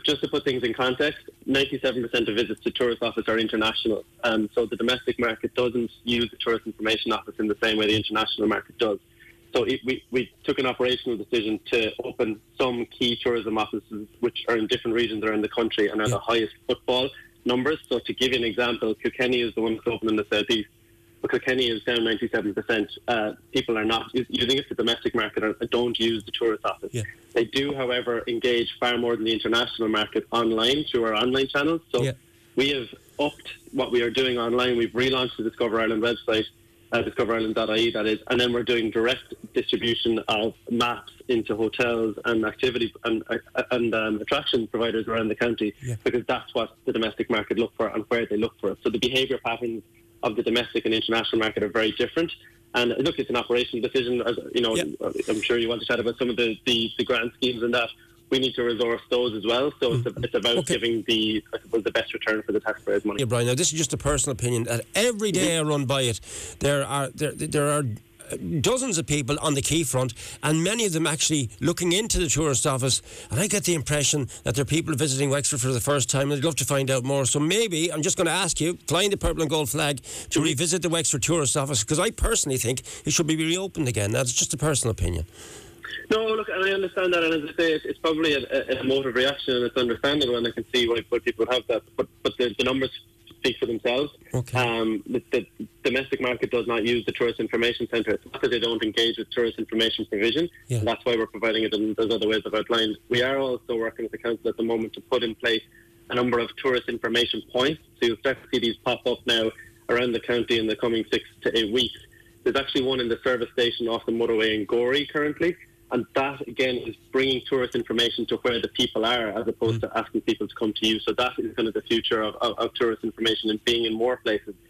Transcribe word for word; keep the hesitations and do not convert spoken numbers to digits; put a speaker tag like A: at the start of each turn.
A: Just to put things in context, ninety-seven percent of visits to tourist office are international. Um, so the domestic market doesn't use the tourist information office in the same way the international market does. So it, we, we took an operational decision to open some key tourism offices which are in different regions around the country and are yeah. the highest footfall numbers. So to give you an example, Kilkenny is the one that's open in the southeast. But Kilkenny is down ninety-seven percent. Uh, people are not using it. The domestic market or don't use the tourist office. Yeah. They do, however, engage far more than the international market online through our online channels. So yeah. we have upped what we are doing online. We've relaunched the Discover Ireland website, uh, discover ireland dot I E that is, and then we're doing direct distribution of maps into hotels and activity and, uh, and um, attraction providers around the county yeah. because that's what the domestic market look for and where they look for it. So the behaviour patterns of the domestic and international market are very different. And look, it's an operational decision. As you know, yep. I'm sure you want to chat about some of the, the, the grant schemes and that. We need to resource those as well. So mm. it's, a, it's about okay. giving the, I suppose, the best return for the taxpayers' money.
B: Yeah, Brian. Now, this is just a personal opinion. That every day mm-hmm. I run by it, there are there there are. dozens of people on the quayfront, and many of them actually looking into the tourist office, and I get the impression that there are people visiting Wexford for the first time and I'd love to find out more. So maybe I'm just going to ask you, flying the purple and gold flag, to mm-hmm. revisit the Wexford tourist office, because I personally think it should be reopened again. That's just a personal opinion.
A: No, look, and I understand that, and as I say, it's, it's probably a, a emotive reaction, and it's understandable, and I can see why, why people have that, but, but the, the numbers speak for themselves.
B: Okay.
A: Um, the, the domestic market does not use the Tourist Information Centre. It's not that they don't engage with tourist information provision, yeah. and that's why we're providing it in those other ways I've outlined. We are also working with the council at the moment to put in place a number of tourist information points. So you'll start to see these pop up now around the county in the coming six to eight weeks. There's actually one in the service station off the motorway in Gorey currently. And that, again, is bringing tourist information to where the people are as opposed mm. to asking people to come to you. So that is kind of the future of, of, of tourist information and being in more places.